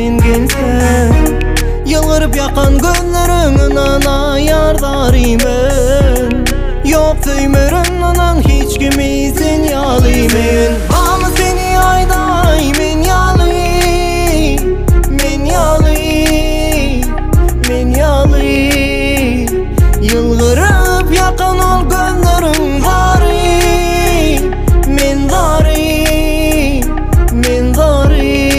sen gelsen. Yılgırıp yakan gözlerimin ana yardarıyım. Yok söymürün anan hiç kimi sen yalıyım. Ama seni ayday men yalıyım, men yalıyım, men yalıyım. Yılgırıp yakan ol gözlerim zarıyım, men zarıyım, men zarıyım.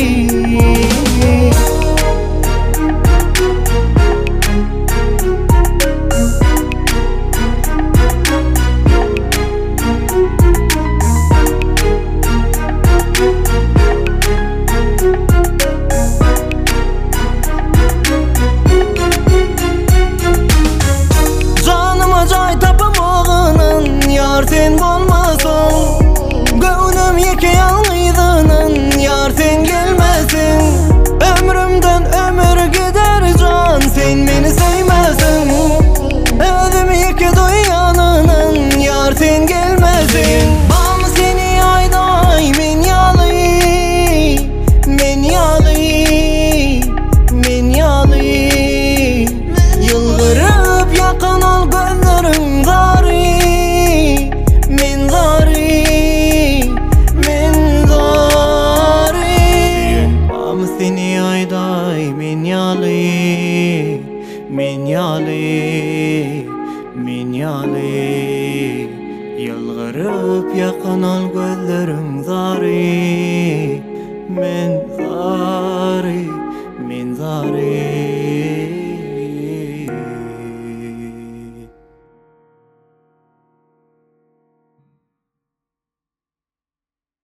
Sen olmasın, gönlüm yeke yalnızının yar sen gelmesin. Ömrümden ömür gider can sen beni sevmesin. Özüm yeke duyanının yar sen gelmesin. Ama seni ayday men yalıyım, men yalıyım, men yalıyım. Yılgırıp yakan ol gözlerim zarıyım. Seni ayday men yalıyım, men yalıyım, men yalıyım. Yılgırıp yakan ol gözlerim zarı, men zarı, men zarı.